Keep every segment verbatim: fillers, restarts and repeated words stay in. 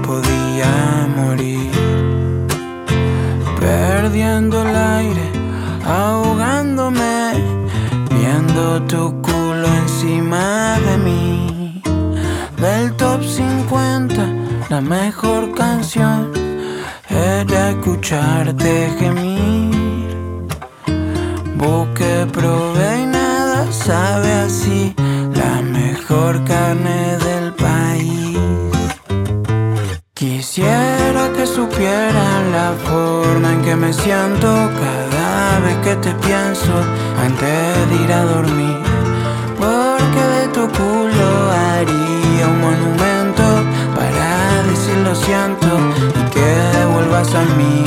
podía morir, perdiendo el aire, ahogándome, viendo tu culo encima de mí. Del top cincuenta, la mejor canción era escucharte gemir. Busqué, probé y nada sabe así, la mejor carne del país. Quisiera que supieran la forma en que me siento cada vez que te pienso antes de ir a dormir, porque de tu culo haría un monumento para decir lo siento y que vuelvas a mí.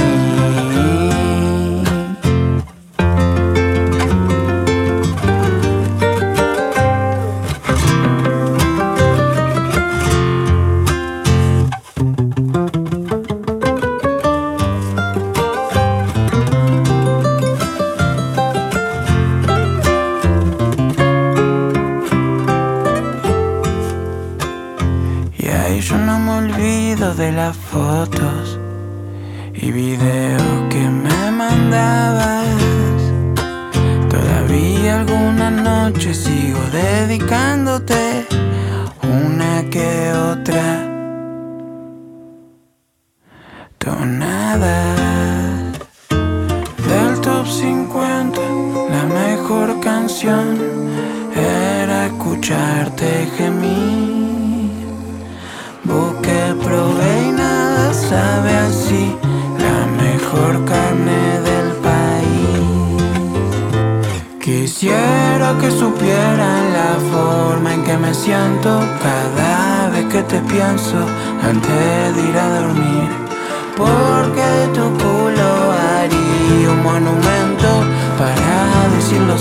Yo no me olvido de las fotos y videos que me mandabas. Todavía alguna noche sigo dedicándote una que otra tonada. Del top cincuenta, la mejor canción era escucharte gemir. Busqué, probé y nada sabe así, la mejor carne del país. Quisiera que supieran la forma en que me siento cada vez que te pienso antes de ir a dormir, porque de tu culo haría un monumento para decir lo